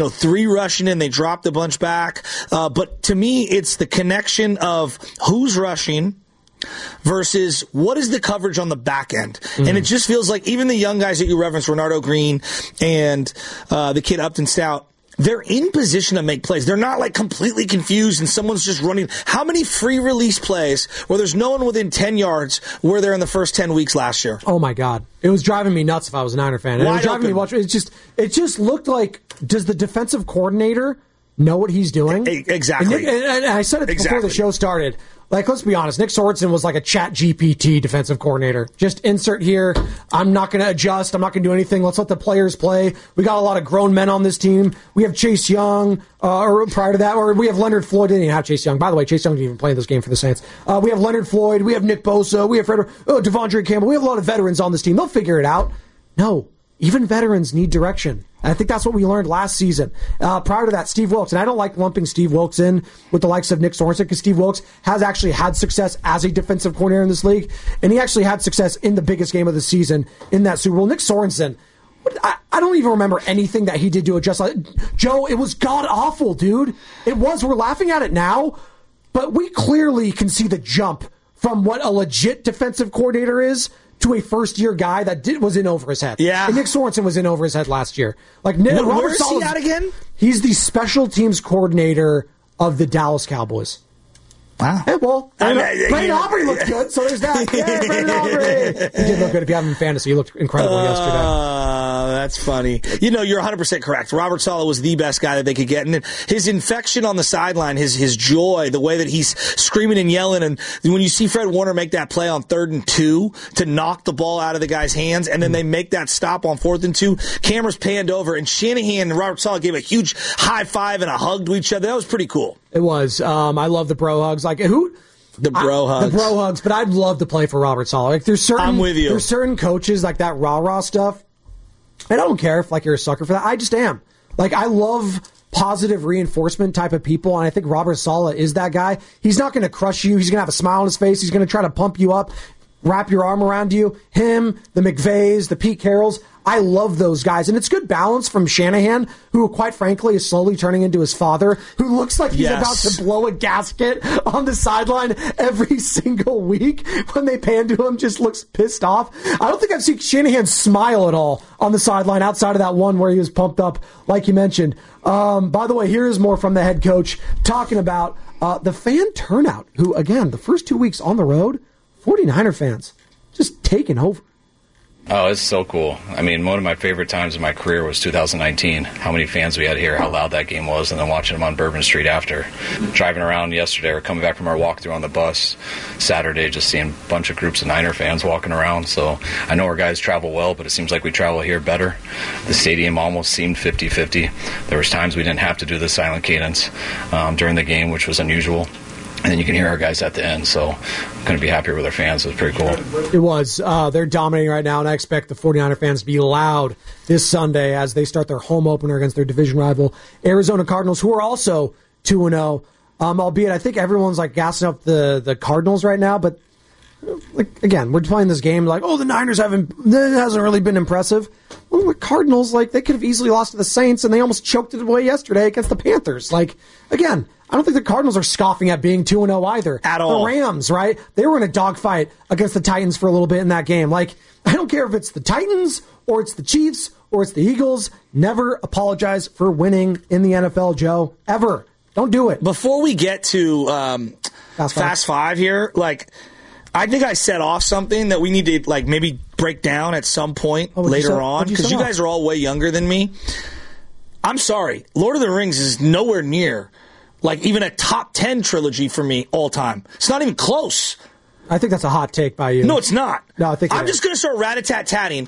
3 rushing in. They dropped a bunch back. But to me, it's the connection of who's rushing versus what is the coverage on the back end. Mm-hmm. And it just feels like even the young guys that you referenced, Renardo Green and the kid Upton Stout, they're in position to make plays. They're not like completely confused and someone's just running. How many free release plays where there's no one within 10 yards were there in the first 10 weeks last year? Oh my God. It was driving me nuts if I was a Niner fan. It was driving me watching. It just looked like, does the defensive coordinator know what he's doing? Exactly. And I said it before the show started. Like, let's be honest, Nick Sorensen was like a ChatGPT defensive coordinator. Just insert here. I'm not going to adjust. I'm not going to do anything. Let's let the players play. We got a lot of grown men on this team. We have Chase Young, or prior to that, or we have Leonard Floyd. Didn't even have Chase Young. By the way, Chase Young didn't even play this game for the Saints. We have Leonard Floyd. We have Nick Bosa. We have Devondre Campbell. We have a lot of veterans on this team. They'll figure it out. No. Even veterans need direction. And I think that's what we learned last season. Prior to that, Steve Wilks, and I don't like lumping Steve Wilks in with the likes of Nick Sorensen because Steve Wilks has actually had success as a defensive coordinator in this league, and he actually had success in the biggest game of the season in that Super Bowl. Nick Sorensen, I don't even remember anything that he did to adjust. Joe, it was god-awful, dude. It was. We're laughing at it now, but we clearly can see the jump from what a legit defensive coordinator is to a first-year guy that was in over his head. Yeah. And Nick Sorensen was in over his head last year. Like, where is he at again? He's the special teams coordinator of the Dallas Cowboys. Wow. Yeah, well, Brandon Aubrey looked good, so there's that. Yeah, Brandon Aubrey. He did look good. If you have him in fantasy, he looked incredible yesterday. That's funny. You're 100% correct. Robert Saleh was the best guy that they could get. And his infection on the sideline, his joy, the way that he's screaming and yelling. And when you see Fred Warner make that play on 3rd and 2 to knock the ball out of the guy's hands, and then they make that stop on 4th and 2, cameras panned over, and Shanahan and Robert Saleh gave a huge high five and a hug to each other. That was pretty cool. It was. I love the bro hugs. Like, who? The bro hugs. The bro hugs, but I'd love to play for Robert Saleh. Like, I'm with you. There's certain coaches, like that rah-rah stuff. I don't care if, like, you're a sucker for that. I just am. Like, I love positive reinforcement type of people, and I think Robert Saleh is that guy. He's not going to crush you. He's going to have a smile on his face. He's going to try to pump you up, wrap your arm around you. Him, the McVays, the Pete Carrolls. I love those guys. And it's good balance from Shanahan, who, quite frankly, is slowly turning into his father, who looks like he's about to blow a gasket on the sideline every single week. When they pan to him, just looks pissed off. I don't think I've seen Shanahan smile at all on the sideline outside of that one where he was pumped up, like you mentioned. By the way, here is more from the head coach talking about the fan turnout, who, again, the first 2 weeks on the road, 49er fans just taking over. Oh, it's so cool. I mean, one of my favorite times in my career was 2019. How many fans we had here, how loud that game was, and then watching them on Bourbon Street after. Driving around yesterday or coming back from our walkthrough on the bus Saturday, just seeing a bunch of groups of Niner fans walking around. So I know our guys travel well, but it seems like we travel here better. The stadium almost seemed 50-50. There was times we didn't have to do the silent cadence during the game, which was unusual. And then you can hear our guys at the end, so I'm going to be happier with our fans. It was pretty cool. It was. They're dominating right now, and I expect the 49er fans to be loud this Sunday as they start their home opener against their division rival, Arizona Cardinals, who are also 2-0. Albeit, I think everyone's like gassing up the Cardinals right now, but like, again, we're playing this game like, the Niners hasn't really been impressive. Well, the Cardinals, like, they could have easily lost to the Saints, and they almost choked it away yesterday against the Panthers. Like, again, I don't think the Cardinals are scoffing at being 2-0 either. At all. The Rams, right? They were in a dogfight against the Titans for a little bit in that game. Like, I don't care if it's the Titans or it's the Chiefs or it's the Eagles. Never apologize for winning in the NFL, Joe. Ever. Don't do it. Before we get to Fast Five here, like, I think I set off something that we need to, like, maybe break down at some point later on, because you guys are all way younger than me. I'm sorry. Lord of the Rings is nowhere near, like, even a top 10 trilogy for me all time. It's not even close. I think that's a hot take by you. No, it's not. No, I think I'm just going to start rat-a-tat-tatting.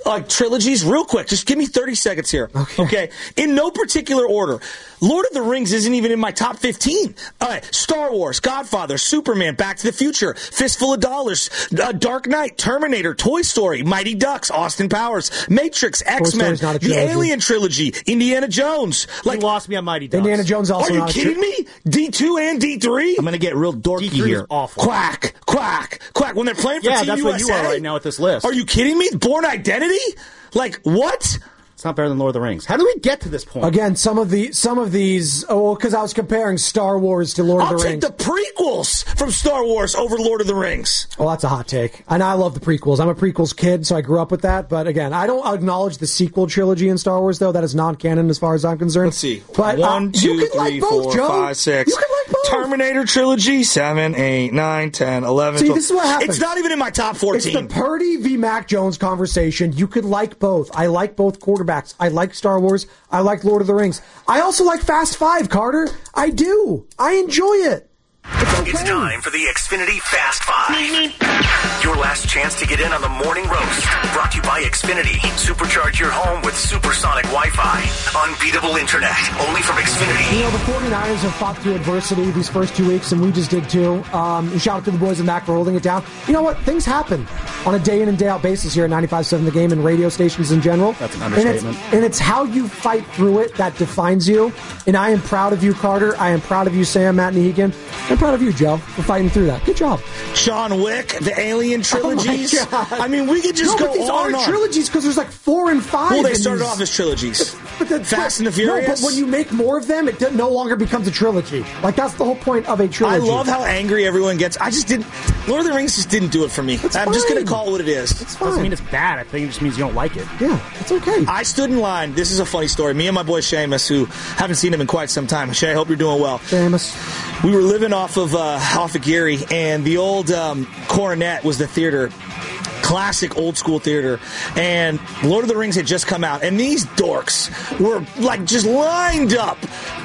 trilogies real quick. Just give me 30 seconds here. Okay. In no particular order. Lord of the Rings isn't even in my top 15. All right. Star Wars, Godfather, Superman, Back to the Future, Fistful of Dollars, Dark Knight, Terminator, Toy Story, Mighty Ducks, Austin Powers, Matrix, X-Men, the Alien trilogy, Indiana Jones. You lost me on Mighty Ducks. Indiana Jones also not a trilogy. Are you kidding me? D2 and D3? I'm going to get real dorky D3 here. Is awful. Quack. When they're playing for Team that's USA? what you are right now with this list. Are you kidding me? Born Identity? Like, what? It's not better than Lord of the Rings. How do we get to this point? Again, some of these, because I was comparing Star Wars to Lord of the Rings. I'll take the prequels from Star Wars over Lord of the Rings. Well, that's a hot take. And I love the prequels. I'm a prequels kid, so I grew up with that. But again, I don't acknowledge the sequel trilogy in Star Wars, though. That is non-canon as far as I'm concerned. Let's see. But 1, 2, 3, 4, 5, 6. You can like both. Terminator trilogy, 7, 8, 9, 10, 11, 12. See, this is what happens. It's not even in my top 14. It's the Purdy v. Mac Jones conversation. You could like both. I like both quarterbacks. I like Star Wars. I like Lord of the Rings. I also like Fast Five, Carter. I do. I enjoy it. It's time for the Xfinity Fast Five. Your last chance to get in on the morning roast. Brought to you by Xfinity. Supercharge your home with supersonic Wi-Fi. Unbeatable internet. Only from Xfinity. You know, the 49ers have fought through adversity these first 2 weeks, and we just did too. Shout out to the boys in Mac for holding it down. You know what? Things happen on a day in and day out basis here at 95.7 The Game and radio stations in general. That's an understatement. And it's how you fight through it that defines you. And I am proud of you, Carter. I am proud of you, Sam, Matt, and Egan. I'm proud of you, Joe, for fighting through that. Good job. John Wick, the Alien trilogies. Oh my God. I mean, we could just go but these on and aren't on. trilogies because there's like 4 and 5. Well, they started off as trilogies. Fast and the Furious. No, but when you make more of them, it no longer becomes a trilogy. Like, that's the whole point of a trilogy. I love how angry everyone gets. I just didn't. Lord of the Rings just didn't do it for me. I'm just going to call it what it is. It's fine. Doesn't mean it's bad. I think it just means you don't like it. Yeah, it's okay. I stood in line. This is a funny story. Me and my boy Seamus, who haven't seen him in quite some time. Shay, I hope you're doing well. Seamus. We were living off of Geary, and the old Coronet was the theater. Classic old school theater, and Lord of the Rings had just come out, and these dorks were like just lined up,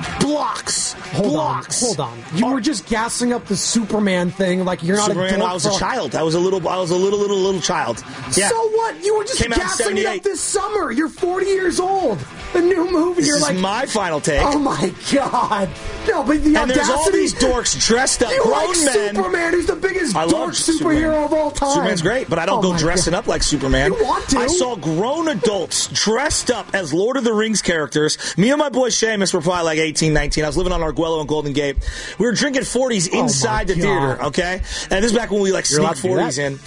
blocks. Hold on. You were just gassing up the Superman thing, like you're not Superman, a dork. I was a child. I was a little child. Yeah. So what? You were just gassing it up this summer. You're 40 years old. The new movie. This is my final take. Oh my God! No, but the and audacity. there's all these dorks dressed up, grown like men. Superman, who's the biggest dork superhero of all time. Superman's great, but I don't go dressing up like Superman. You want to? I saw grown adults dressed up as Lord of the Rings characters. Me and my boy Seamus were probably like 18, 19. I was living on Arguello and Golden Gate. We were drinking 40s inside the theater, okay? And this is back when we sneak 40s in.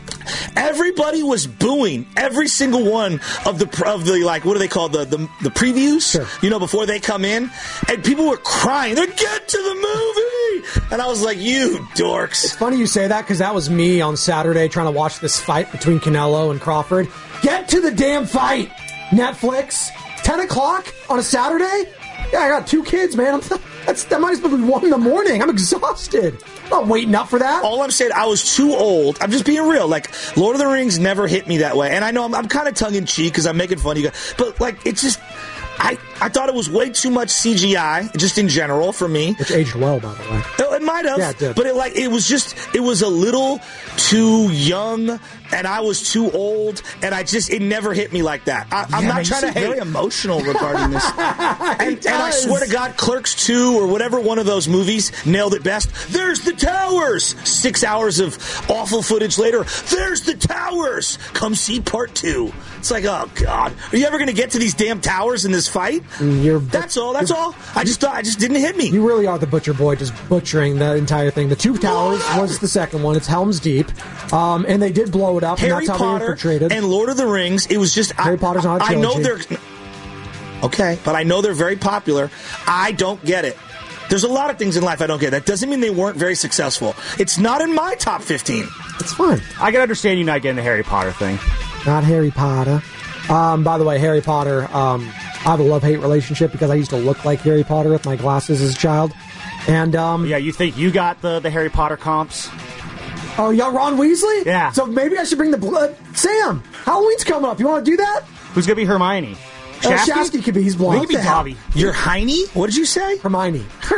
Everybody was booing every single one of the what do they call the previews? Sure. You know, before they come in, and people were crying. They're get to the movie, and I was like, "You dorks!" It's funny you say that because that was me on Saturday trying to watch this fight between Canelo and Crawford. Get to the damn fight, Netflix. 10 o'clock on a Saturday. Yeah, I got 2 kids, man. That might as well be 1 in the morning. I'm exhausted. I'm not waiting up for that. All I'm saying, I was too old. I'm just being real. Like, Lord of the Rings never hit me that way. And I know I'm kind of tongue-in-cheek because I'm making fun of you guys. But, it's just... I thought it was way too much CGI, just in general, for me. Which aged well, by the way. It might have. Yeah, it did. But it was a little too young, and I was too old, and it never hit me like that. I'm not trying to hate. Very emotional regarding this. and I swear to God, Clerks 2 or whatever one of those movies nailed it best. There's the towers! 6 hours of awful footage later, there's the towers! Come see part 2. It's like, oh, God. Are you ever going to get to these damn towers in this fight? That's all. I just didn't hit me. You really are the butcher boy, just butchering the entire thing. The 2 towers was the second one. It's Helm's Deep. And they did blow it up, Harry and that's how Potter they infiltrated. And Lord of the Rings, it was just... Harry Potter's not a trilogy. I know they're... Okay, but I know they're very popular. I don't get it. There's a lot of things in life I don't get. That doesn't mean they weren't very successful. It's not in my top 15. It's fine. I can understand you not getting the Harry Potter thing. Not Harry Potter. By the way, Harry Potter, I have a love-hate relationship because I used to look like Harry Potter with my glasses as a child. And yeah, you think you got the Harry Potter comps? Oh, yeah, Ron Weasley? Yeah. So maybe I should bring the blood. Sam, Halloween's coming up. You want to do that? Who's going to be Hermione? Shasky could be. He's blonde. Maybe Dobby. You're Heine? What did you say? Hermione.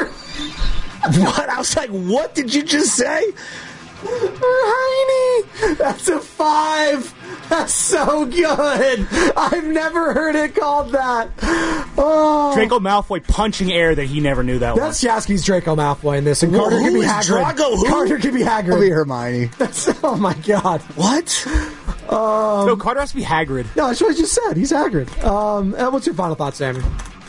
What? I was like, what did you just say? Hermione. That's a 5. That's so good. I've never heard it called that. Oh. Draco Malfoy punching air that he never knew that was. That's Jasky's Draco Malfoy in this, and Carter could be Hagrid. Drago? Who? Carter could be Hagrid. I'll be Hermione. Oh my God. What? No, Carter has to be Hagrid. No, that's what I just said. He's Hagrid. What's your final thoughts, Sammy?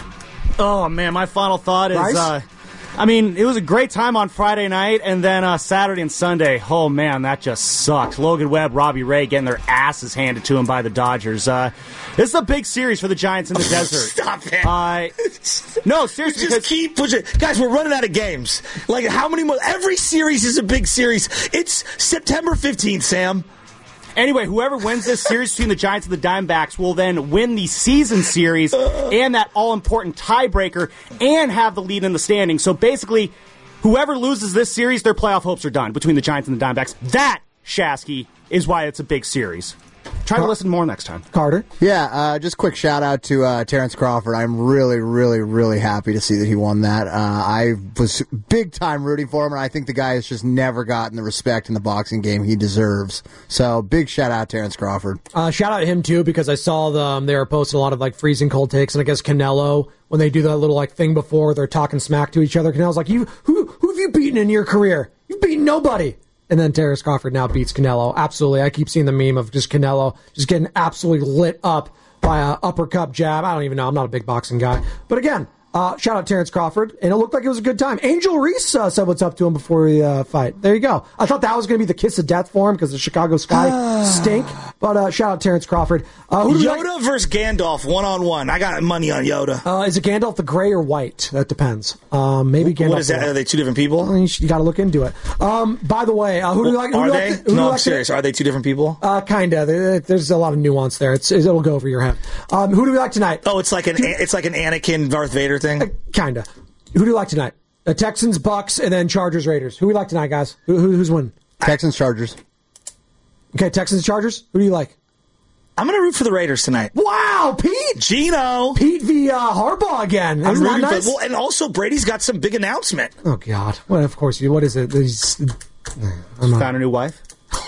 Oh, man, my final thought is... it was a great time on Friday night, and then Saturday and Sunday, oh, man, that just sucked. Logan Webb, Robbie Ray getting their asses handed to them by the Dodgers. This is a big series for the Giants in the desert. Stop it. No, seriously. Just keep pushing. Guys, we're running out of games. Like, how many more? Every series is a big series. It's September 15th, Sam. Anyway, whoever wins this series between the Giants and the Diamondbacks will then win the season series and that all-important tiebreaker and have the lead in the standings. So basically, whoever loses this series, their playoff hopes are done between the Giants and the Diamondbacks. That, Shasky, is why it's a big series. Try to listen more next time. Carter? Yeah, just quick shout-out to Terrence Crawford. I'm really, really, really happy to see that he won that. I was big-time rooting for him, and I think the guy has just never gotten the respect in the boxing game he deserves. So, big shout-out Terrence Crawford. Shout-out him, too, because I saw they were posting a lot of freezing cold takes, and I guess Canelo, when they do that little thing before they're talking smack to each other, Canelo's like, who have you beaten in your career? You've beaten nobody. And then Terrence Crawford now beats Canelo. Absolutely. I keep seeing the meme of just Canelo just getting absolutely lit up by an uppercut jab. I don't even know. I'm not a big boxing guy. But again, shout out Terrence Crawford. And it looked like it was a good time. Angel Reese said what's up to him before the fight. There you go. I thought that was going to be the kiss of death for him because the Chicago Sky stink. But shout out Terrence Crawford. Yoda versus Gandalf, one-on-one. I got money on Yoda. Is it Gandalf the gray or white? That depends. Maybe Gandalf. What is that? Are they two different people? You got to look into it. By the way, who do you like? Are they? No, I'm serious. Are they two different people? Kind of. There's a lot of nuance there. It'll go over your head. Who do we like tonight? Oh, it's like an Anakin Darth Vader thing? Kind of. Who do you like tonight? The Texans, Bucks, and then Chargers, Raiders. Who do we like tonight, guys? Who's winning? Texans, Chargers. Okay, Texans, Chargers. Who do you like? I'm going to root for the Raiders tonight. Wow, Pete! Gino! Pete v. Harbaugh again. Isn't that nice? And also, Brady's got some big announcement. Oh, God. Well, of course. What is it? Found a new wife?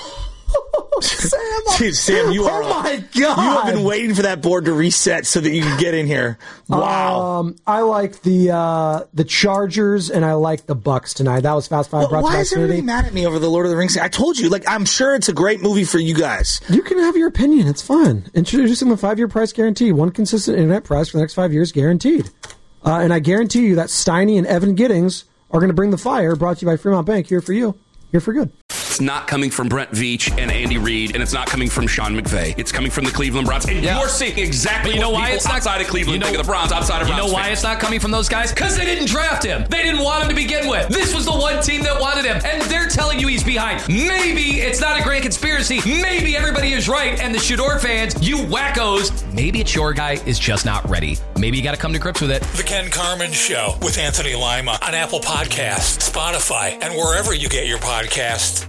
Sam, you are. Oh my God! You have been waiting for that board to reset so that you can get in here. Wow. I like the Chargers and I like the Bucks tonight. That was Fast Five. Why is everybody mad at me over the Lord of the Rings? I told you, I'm sure it's a great movie for you guys. You can have your opinion. It's fun. Introducing the 5-year price guarantee. One consistent internet price for the next 5 years, guaranteed. And I guarantee you that Steiny and Evan Giddings are going to bring the fire. Brought to you by Fremont Bank. Here for you. Here for good. It's not coming from Brent Veach and Andy Reid, and it's not coming from Sean McVay. It's coming from the Cleveland Browns. And you're seeing exactly what people outside of Cleveland think of the Browns, outside of Browns. You know why fans. it's not coming from those guys? Because they didn't draft him. They didn't want him to begin with. This was the one team that wanted him, and they're telling you he's behind. Maybe it's not a grand conspiracy. Maybe everybody is right, and the Shador fans, you wackos, maybe it's your guy is just not ready. Maybe you got to come to grips with it. The Ken Carman Show with Anthony Lima on Apple Podcasts, Spotify, and wherever you get your podcasts.